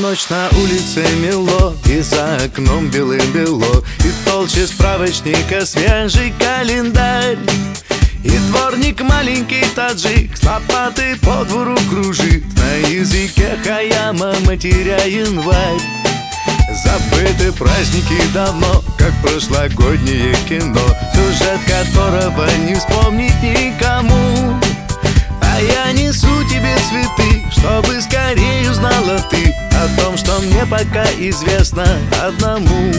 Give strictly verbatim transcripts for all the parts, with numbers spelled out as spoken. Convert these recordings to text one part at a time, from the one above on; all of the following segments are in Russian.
ночь на улице мело, и за окном белым-бело, и толще справочника свежий календарь. И дворник маленький таджик с лопатой по двору кружит, на языке хаяма матеря январь. Забыты праздники давно, как прошлогоднее кино, сюжет которого не вспомнить никому. А я несу тебе цветы, чтобы скорее узнала ты о том, что мне пока известно одному.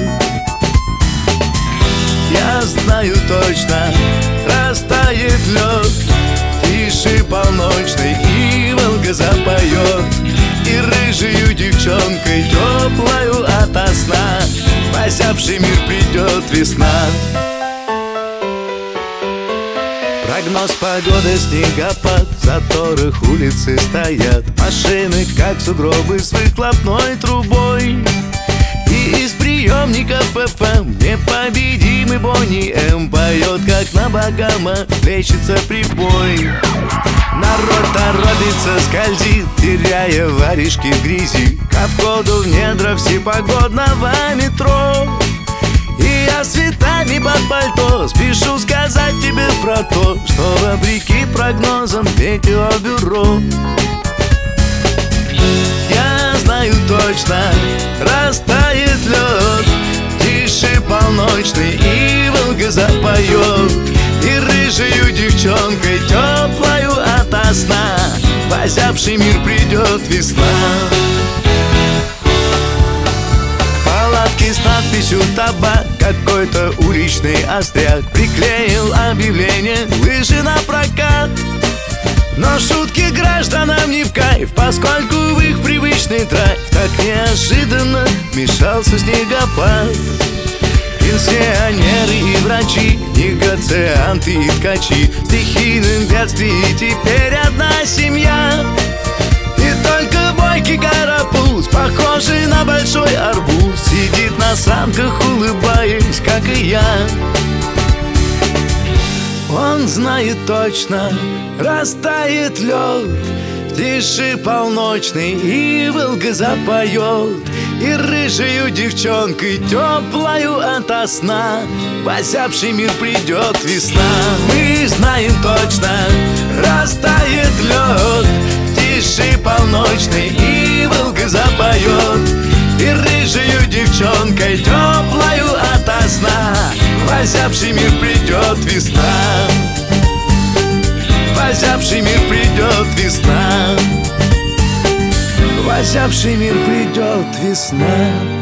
Я знаю точно, растает лед в тиши полночной, и Волга запоет, и рыжею девчонкой теплою ото сна в озябший мир придет весна. Прогноз погоды, снегопад, в заторах улицы стоят машины, как сугробы с выхлопной трубой. И из приемников эф эм непобедимый Бонни М поет, как на Багама плещется прибой. Народ торопится, скользит, теряя воришки в грязи, ко входу в недра всепогодного метро. И я с цветами под пальто спешу сказать тебе про то, что вопреки прогнозам метеобюро. Я знаю точно, растает лед в тиши полночной, и Волга запоет, и рыжею девчонкой теплою ото сна в озябший мир придет весна. К палатке с надписью «Табак» какой-то уличный остряк приклеил объявление «Лыжи на прокат». Но шутки гражданам не в кайф, поскольку в их привычный драйв так неожиданно вмешался снегопад. Пенсионеры и врачи, негацианты и ткачи, в стихийном бедствии теперь одна семья. И только бойкий карапуз, похожий на большой арбуз, сидит на санках, улыбаясь, как и я. Он знает точно, растает лед в тиши полночной, и Волга запоет, и рыжею девчонкой теплою ото сна в озябший мир придет весна. Мы знаем точно, растает лед в тиши полночной, и Волга запоет, и рыжею девчонкой теплою ото сна в озябший мир придет весна. В озябший мир придет весна. В озябший мир придет весна.